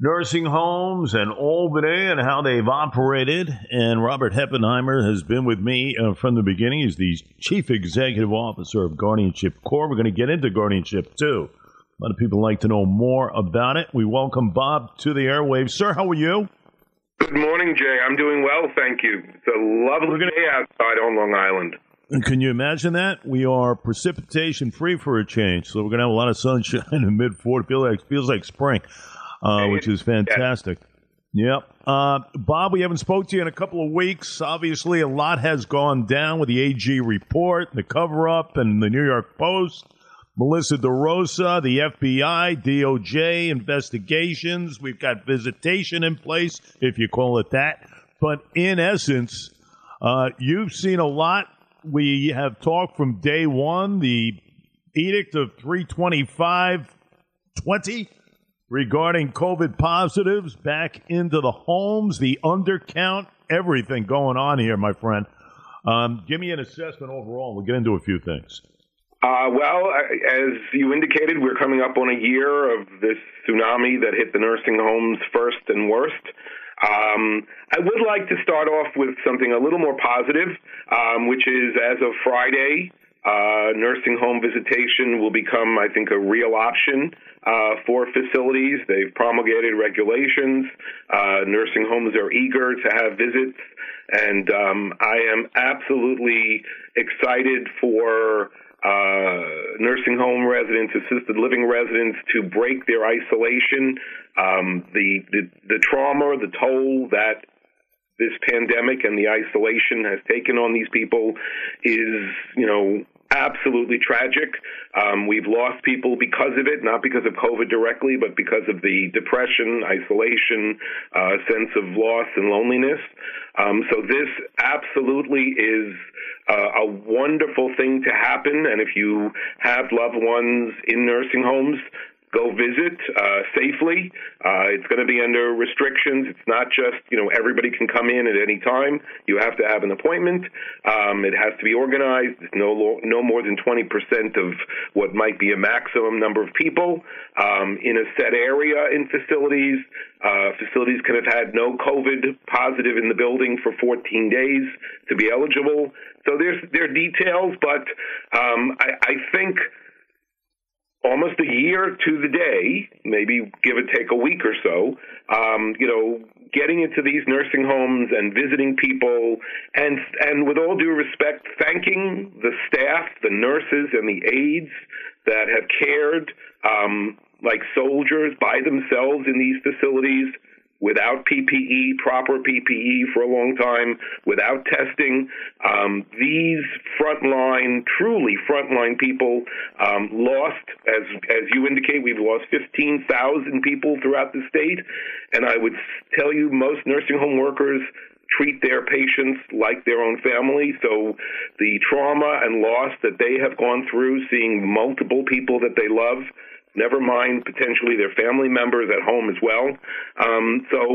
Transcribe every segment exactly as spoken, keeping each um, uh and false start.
nursing homes and Albany and how they've operated. And Robert Heppenheimer has been with me uh, from the beginning. He's the Chief Executive Officer of Guardianship Corps. We're going to get into Guardianship, too. A lot of people like to know more about it. We welcome Bob to the airwaves. Sir, how are you? Good morning, Jay. I'm doing well, thank you. It's a lovely gonna... day outside on Long Island. Can you imagine that? We are precipitation free for a change, so we're going to have a lot of sunshine in mid forties. Feels like, feels like spring, uh, which is fantastic. Yep. Uh, Bob, we haven't spoke to you in a couple of weeks. Obviously, a lot has gone down with the A G report, the cover-up, and the New York Post. Melissa DeRosa, the F B I, D O J investigations. We've got visitation in place, if you call it that. But in essence, uh, you've seen a lot. We have talked from day one, the edict of three twenty-five twenty regarding COVID positives back into the homes, the undercount, everything going on here, my friend. Um, give me an assessment overall. We'll get into a few things. Uh, well, as you indicated, we're coming up on a year of this tsunami that hit the nursing homes first and worst. Um, I would like to start off with something a little more positive, um, which is as of Friday, uh, nursing home visitation will become, I think, a real option uh, for facilities. They've promulgated regulations. Uh, nursing homes are eager to have visits, and um, I am absolutely excited for Uh, nursing home residents, assisted living residents to break their isolation. Um, the, the the trauma, the toll that this pandemic and the isolation has taken on these people is, you know, absolutely tragic. Um, we've lost people because of it, not because of COVID directly, but because of the depression, isolation, uh, sense of loss and loneliness. Um, so this absolutely is uh, a wonderful thing to happen. And if you have loved ones in nursing homes, go visit uh, safely. Uh, it's going to be under restrictions. It's not just, you know, everybody can come in at any time. You have to have an appointment. Um, it has to be organized. It's no, lo- no more than twenty percent of what might be a maximum number of people um, in a set area in facilities. Uh, facilities can have had no COVID positive in the building for fourteen days to be eligible. So there's there are details, but um, I, I think almost a year to the day, maybe give or take a week or so, um, you know, getting into these nursing homes and visiting people and, and with all due respect, thanking the staff, the nurses and the aides that have cared um, like soldiers by themselves in these facilities without P P E, proper P P E for a long time, without testing. Um, these frontline, truly frontline people um, lost, as as you indicate, we've lost fifteen thousand people throughout the state. And I would tell you most nursing home workers treat their patients like their own family. So the trauma and loss that they have gone through, seeing multiple people that they love, never mind potentially their family members at home as well. Um, so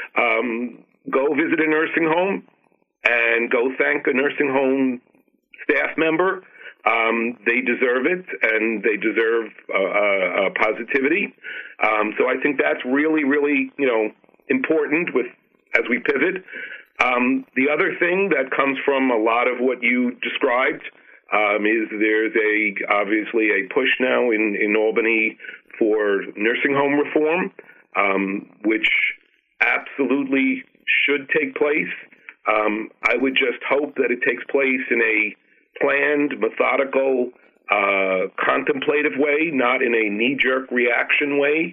um, go visit a nursing home and go thank a nursing home staff member. Um, they deserve it, and they deserve uh, uh, positivity. Um, so I think that's really, really, you know, important with as we pivot. Um, the other thing that comes from a lot of what you described Um, is there's a obviously a push now in, in Albany for nursing home reform, um, which absolutely should take place. Um, I would just hope that it takes place in a planned, methodical, uh, contemplative way, not in a knee-jerk reaction way,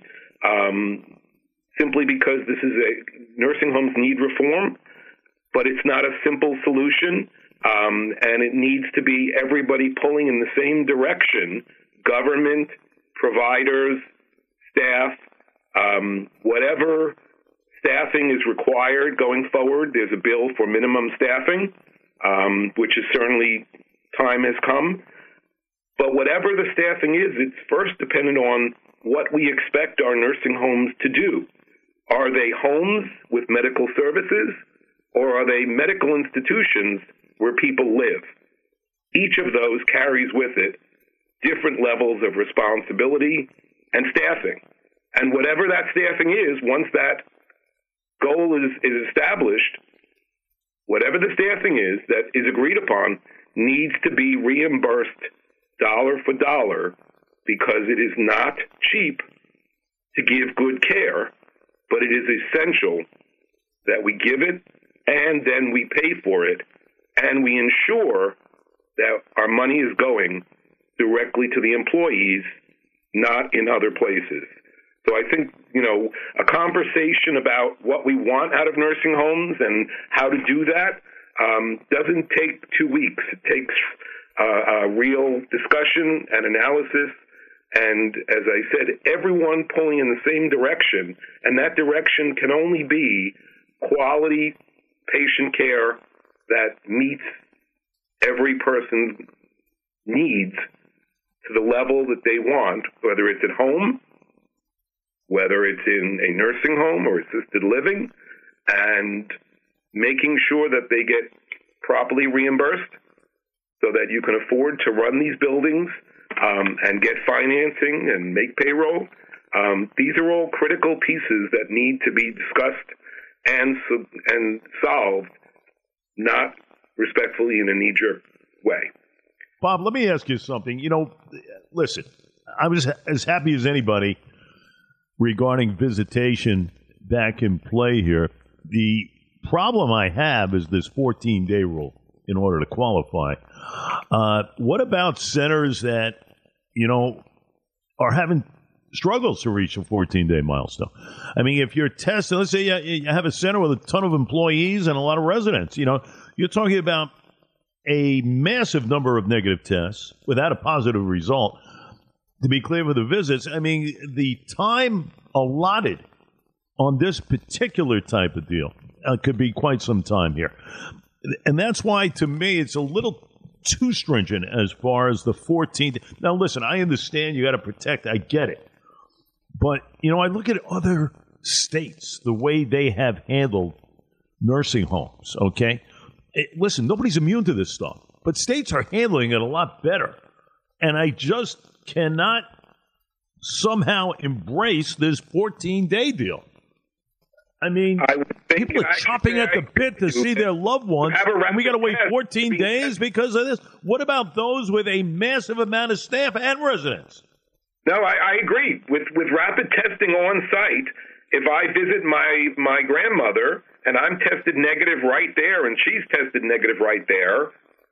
um, simply because this is a nursing homes need reform, but it's not a simple solution. Um, and it needs to be everybody pulling in the same direction, government, providers, staff, um, whatever staffing is required going forward. There's a bill for minimum staffing, um, which is certainly time has come. But whatever the staffing is, it's first dependent on what we expect our nursing homes to do. Are they homes with medical services, or are they medical institutions where people live? Each of those carries with it different levels of responsibility and staffing. And whatever that staffing is, once that goal is, is established, whatever the staffing is that is agreed upon needs to be reimbursed dollar for dollar, because it is not cheap to give good care, but it is essential that we give it and then we pay for it, and we ensure that our money is going directly to the employees, not in other places. So I think, you know, a conversation about what we want out of nursing homes and how to do that um, doesn't take two weeks. It takes uh, a real discussion and analysis. And as I said, everyone pulling in the same direction, and that direction can only be quality patient care that meets every person's needs to the level that they want, whether it's at home, whether it's in a nursing home or assisted living, and making sure that they get properly reimbursed so that you can afford to run these buildings um, and get financing and make payroll. Um, these are all critical pieces that need to be discussed and and solved, not respectfully in a knee-jerk way. Bob, let me ask you something. You know, listen, I was as happy as anybody regarding visitation back in play here. The problem I have is this fourteen-day rule in order to qualify. Uh, what about centers that, you know, are having struggles to reach a fourteen-day milestone? I mean, if you're testing, let's say you, you have a center with a ton of employees and a lot of residents, you know, you're talking about a massive number of negative tests without a positive result. To be clear with the visits, I mean, the time allotted on this particular type of deal uh, could be quite some time here. And that's why, to me, it's a little too stringent as far as the fourteenth. Now, listen, I understand you got to protect. I get it. But, you know, I look at other states, the way they have handled nursing homes, okay? It, listen, nobody's immune to this stuff. But states are handling it a lot better. And I just cannot somehow embrace this fourteen-day deal. I mean, I people are chomping at the bit to see their loved ones, and we got to wait fourteen days because of this. What about those with a massive amount of staff and residents? No, I, I agree. With with rapid testing on site, if I visit my, my grandmother and I'm tested negative right there and she's tested negative right there,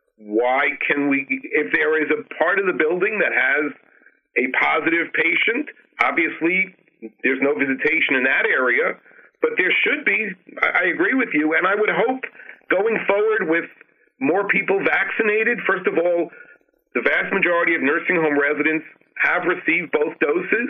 why can we, if there is a part of the building that has a positive patient, obviously there's no visitation in that area, but there should be. I agree with you, and I would hope going forward with more people vaccinated. First of all, the vast majority of nursing home residents have received both doses.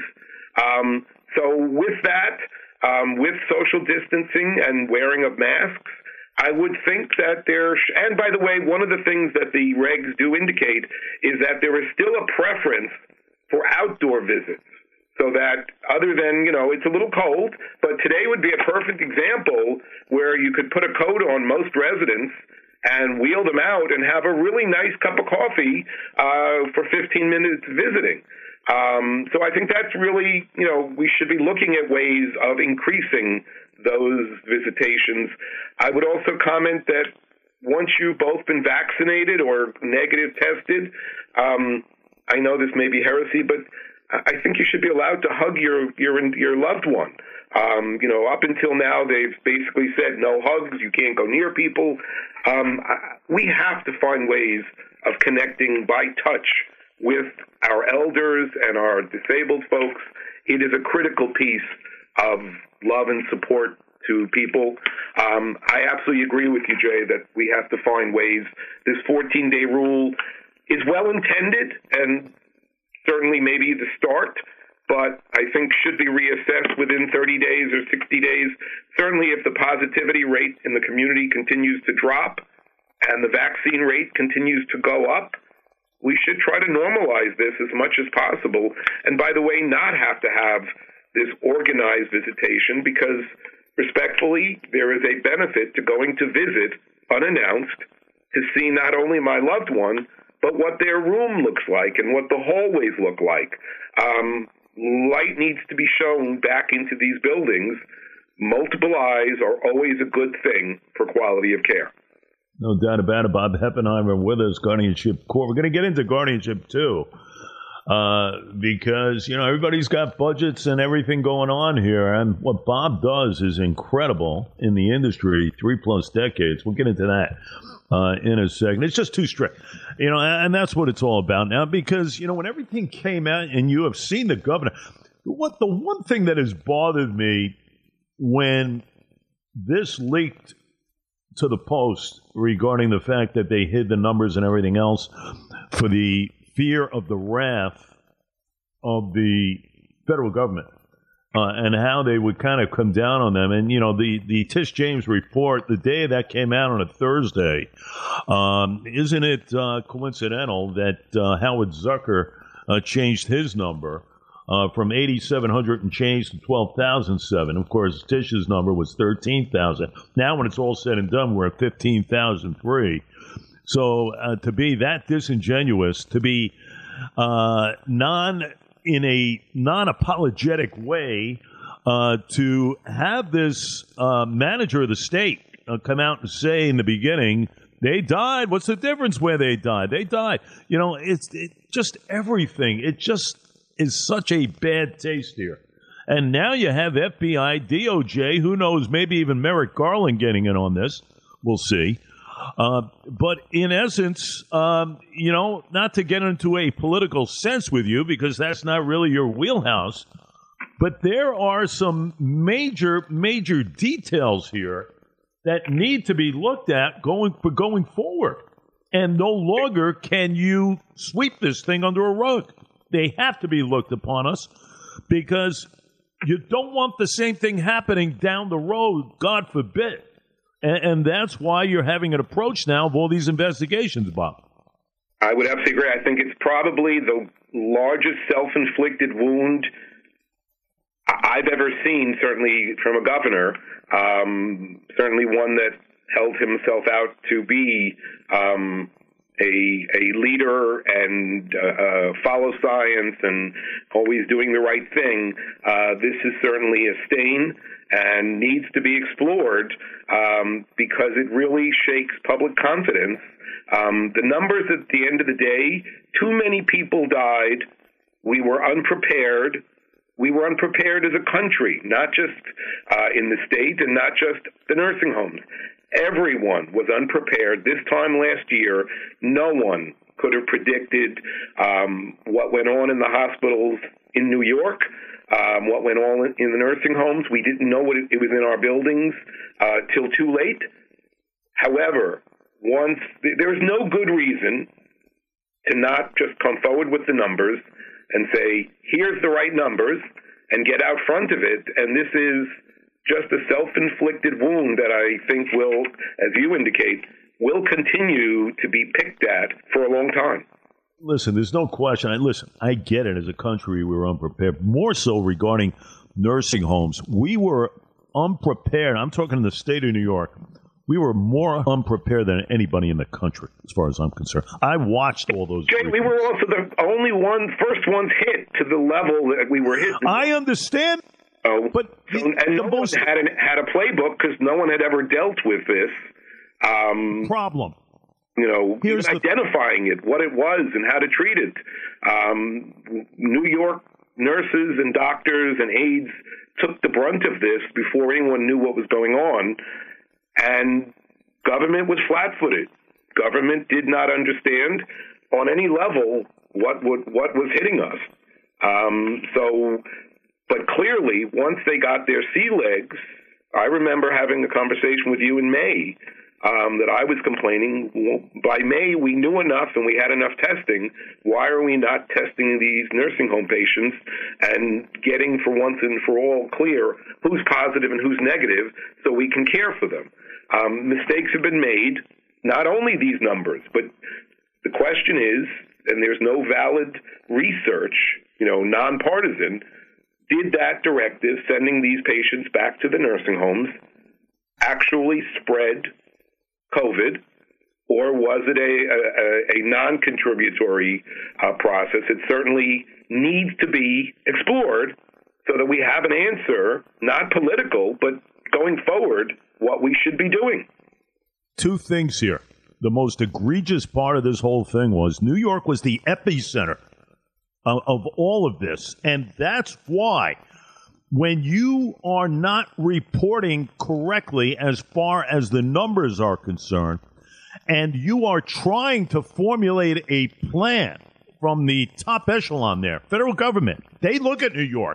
Um, so with that, um, with social distancing and wearing of masks, I would think that there, sh- and by the way, one of the things that the regs do indicate is that there is still a preference for outdoor visits. So that other than, you know, it's a little cold, but today would be a perfect example where you could put a coat on most residents and wheel them out and have a really nice cup of coffee uh, for fifteen minutes visiting. Um, so I think that's really, you know, we should be looking at ways of increasing those visitations. I would also comment that once you've both been vaccinated or negative tested, um, I know this may be heresy, but I think you should be allowed to hug your your your loved one. Um, you know, up until now, they've basically said no hugs. You can't go near people. Um, we have to find ways of connecting by touch with our elders and our disabled folks. It is a critical piece of love and support to people. Um, I absolutely agree with you, Jay, that we have to find ways. This fourteen-day rule is well intended and certainly maybe the start, but I think should be reassessed within thirty days or sixty days. Certainly if the positivity rate in the community continues to drop and the vaccine rate continues to go up, we should try to normalize this as much as possible. And by the way, not have to have this organized visitation, because respectfully, there is a benefit to going to visit unannounced to see not only my loved one, but what their room looks like and what the hallways look like. Um, light needs to be shown back into these buildings. Multiple eyes are always a good thing for quality of care. No doubt about it. Bob Heppenheimer with us, Guardianship Corps. We're going to get into Guardianship, too, uh, because, you know, everybody's got budgets and everything going on here. And what Bob does is incredible in the industry, three-plus decades. We'll get into that uh, in a second. It's just too strict, you know, and that's what it's all about now because, you know, when everything came out and you have seen the governor, what the one thing that has bothered me when this leaked to the Post regarding the fact that they hid the numbers and everything else for the fear of the wrath of the federal government uh, and how they would kind of come down on them. And, you know, the, the Tish James report, the day that came out on a Thursday, um, isn't it uh, coincidental that uh, Howard Zucker uh, changed his number Uh, from eighty-seven hundred and change to twelve thousand seven. Of course, Tish's number was thirteen thousand. Now, when it's all said and done, we're at fifteen thousand three. So uh, to be that disingenuous, to be uh, non in a non-apologetic way, uh, to have this uh, manager of the state uh, come out and say in the beginning, they died. What's the difference where they died? They died. You know, it's it, just everything. It just is such a bad taste here. And now you have F B I, D O J, who knows, maybe even Merrick Garland getting in on this. We'll see. Uh, but in essence, um, you know, not to get into a political sense with you, because that's not really your wheelhouse, but there are some major, major details here that need to be looked at going for going forward. And no longer can you sweep this thing under a rug. They have to be looked upon us because you don't want the same thing happening down the road, God forbid. And, and that's why you're having an approach now of all these investigations, Bob. I would absolutely agree. I think it's probably the largest self-inflicted wound I've ever seen, certainly from a governor, um, certainly one that held himself out to be um A, a leader and uh, uh, follow science and always doing the right thing. Uh, this is certainly a stain and needs to be explored um, because it really shakes public confidence. Um, the numbers at the end of the day, too many people died. We were unprepared. We were unprepared as a country, not just uh, in the state and not just the nursing homes. Everyone was unprepared. This time last year, no one could have predicted um, what went on in the hospitals in New York, um, what went on in the nursing homes. We didn't know what it, it was in our buildings uh, till too late. However, once there's no good reason to not just come forward with the numbers and say, here's the right numbers, and get out front of it. And this is just a self-inflicted wound that I think will, as you indicate, will continue to be picked at for a long time. Listen, there's no question. I, listen, I get it. As a country, we were unprepared. More so regarding nursing homes. We were unprepared. I'm talking in the state of New York. We were more unprepared than anybody in the country, as far as I'm concerned. I watched all those. Jay, we were also the only one, first ones hit to the level that we were hit. I understand. Oh, but so, and no one had an, had a playbook because no one had ever dealt with this um, problem. You know, Here's even identifying it, what it was, and how to treat it. Um, New York nurses and doctors and aides took the brunt of this before anyone knew what was going on, and government was flat-footed. Government did not understand on any level what would, what was hitting us. Um, so. But clearly, once they got their sea legs, I remember having a conversation with you in May um, that I was complaining. Well, by May, we knew enough and we had enough testing. Why are we not testing these nursing home patients and getting for once and for all clear who's positive and who's negative so we can care for them? Um, mistakes have been made, not only these numbers, but the question is, and there's no valid research, you know, nonpartisan, did that directive, sending these patients back to the nursing homes, actually spread COVID, or was it a, a, a non-contributory uh, process? It certainly needs to be explored so that we have an answer, not political, but going forward, what we should be doing. Two things here. The most egregious part of this whole thing was New York was the epicenter of, of all of this. And that's why when you are not reporting correctly as far as the numbers are concerned, and you are trying to formulate a plan from the top echelon there, federal government, they look at New York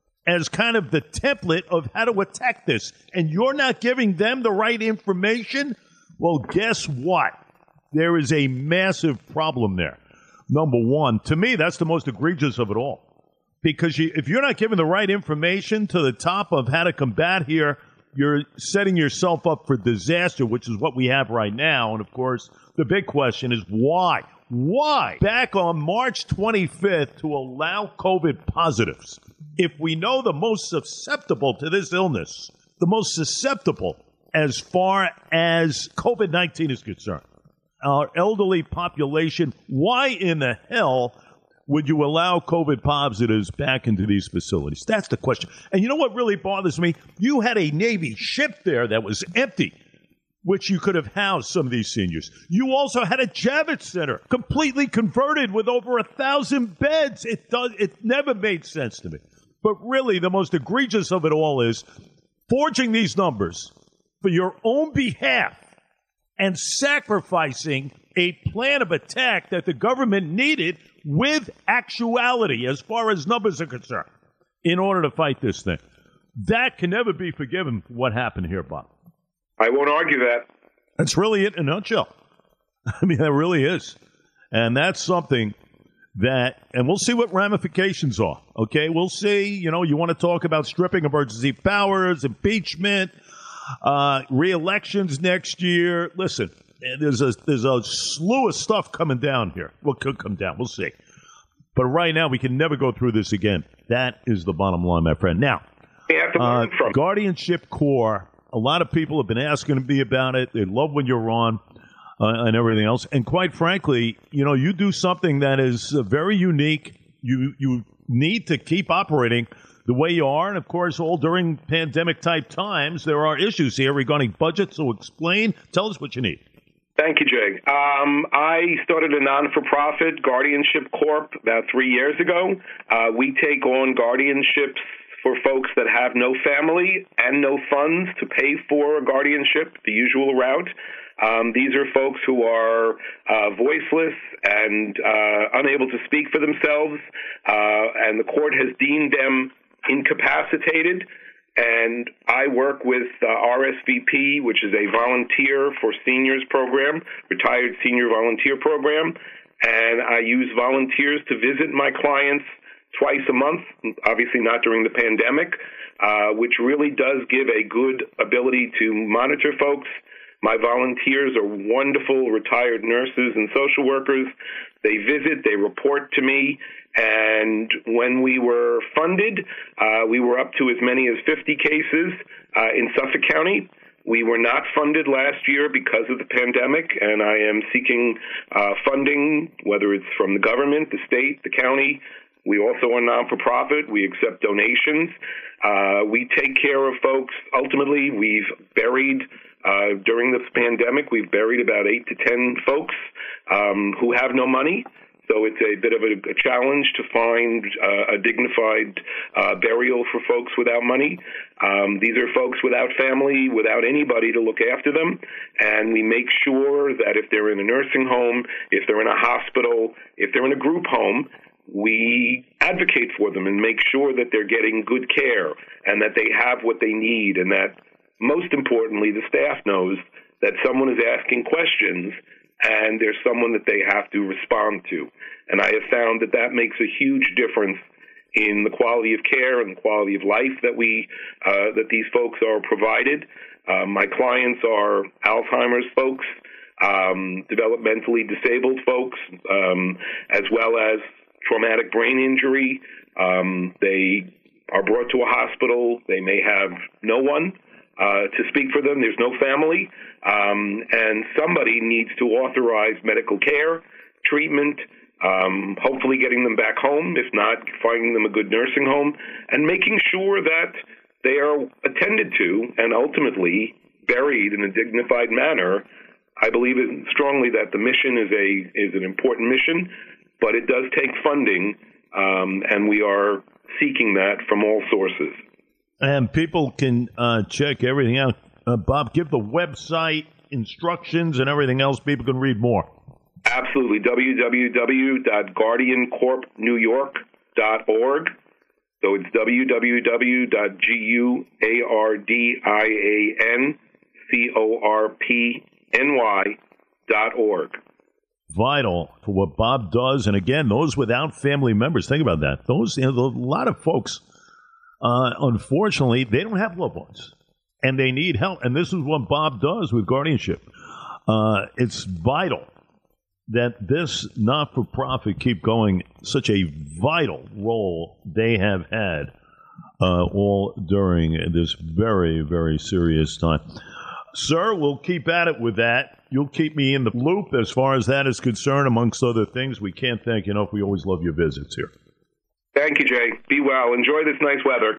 as kind of the template of how to attack this, and you're not giving them the right information, well, guess what? There is a massive problem there. Number one, to me, that's the most egregious of it all. Because you, if you're not giving the right information to the top of how to combat here, you're setting yourself up for disaster, which is what we have right now. And, of course, the big question is why? Why? Back on March twenty-fifth to allow COVID positives, if we know the most susceptible to this illness, the most susceptible as far as COVID nineteen is concerned, our elderly population, why in the hell would you allow COVID positives back into these facilities? That's the question. And you know what really bothers me? You had a Navy ship there that was empty, which you could have housed some of these seniors. You also had a Javits Center completely converted with over a thousand beds. It does. It never made sense to me. But really, the most egregious of it all is forging these numbers for your own behalf and sacrificing a plan of attack that the government needed with actuality as far as numbers are concerned in order to fight this thing. That can never be forgiven for what happened here, Bob. I won't argue that. That's really it in a nutshell. I mean, that really is. And that's something that, and we'll see what ramifications are, okay? We'll see, you know, you want to talk about stripping emergency powers, impeachment, uh, re-elections next year. Listen, there's a there's a slew of stuff coming down here. Well, could come down. We'll see. But right now, we can never go through this again. That is the bottom line, my friend. Now, uh, Guardianship Corps, a lot of people have been asking me about it. They love when you're on uh, and everything else. And quite frankly, you know, you do something that is uh, very unique. You you need to keep operating the way you are. And, of course, all during pandemic-type times, there are issues here regarding budget. So explain. Tell us what you need. Thank you, Jay. Um, I started a non-for-profit, Guardianship Corp, about three years ago. Uh, we take on guardianships for folks that have no family and no funds to pay for a guardianship, the usual route. Um, these are folks who are uh, voiceless and uh, unable to speak for themselves, uh, and the court has deemed them incapacitated. And I work with uh, R S V P, which is a volunteer for seniors program, retired senior volunteer program. And I use volunteers to visit my clients twice a month, obviously not during the pandemic, uh, which really does give a good ability to monitor folks. My volunteers are wonderful retired nurses and social workers. They visit, they report to me. And when we were funded, uh, we were up to as many as fifty cases uh, in Suffolk County. We were not funded last year because of the pandemic, and I am seeking uh, funding, whether it's from the government, the state, the county. We also are non-for-profit. We accept donations. Uh, we take care of folks. Ultimately, we've buried, uh, during this pandemic, we've buried about eight to ten folks um, who have no money. So it's a bit of a, a challenge to find uh, a dignified uh, burial for folks without money. Um, these are folks without family, without anybody to look after them. And we make sure that if they're in a nursing home, if they're in a hospital, if they're in a group home, we advocate for them and make sure that they're getting good care and that they have what they need, and that, most importantly, the staff knows that someone is asking questions and there's someone that they have to respond to. And I have found that that makes a huge difference in the quality of care and the quality of life that we uh, that these folks are provided. Uh, my clients are Alzheimer's folks, um, developmentally disabled folks, um, as well as traumatic brain injury. Um, they are brought to a hospital. They may have no one. uh, to speak for them. There's no family, um, and somebody needs to authorize medical care, treatment, um, hopefully getting them back home, if not, finding them a good nursing home, and making sure that they are attended to and ultimately buried in a dignified manner. I believe strongly that the mission is a is an important mission, but it does take funding, um, and we are seeking that from all sources. And people can uh, check everything out. Uh, Bob, give the website, instructions, and everything else. People can read more. Absolutely. w w w dot guardian corp new york dot org. So it's w w w dot guardian corp dot org. Vital for what Bob does. And again, those without family members, think about that. Those, you know, a lot of folks, uh, unfortunately, they don't have loved ones and they need help. And this is what Bob does with guardianship. Uh, it's vital that this not-for-profit keep going, such a vital role they have had uh, all during this very, very serious time. Sir, we'll keep at it with that. You'll keep me in the loop as far as that is concerned, amongst other things. We can't thank you enough. We always love your visits here. Thank you, Jay. Be well. Enjoy this nice weather.